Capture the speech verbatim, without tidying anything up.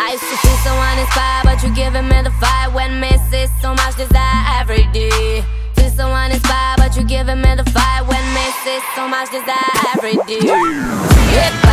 I used to feel so uninspired, but you giving me the fire when me see so much desire every day. Feel so uninspired, but you giving me the fire when me see so much desire every day. Yeah.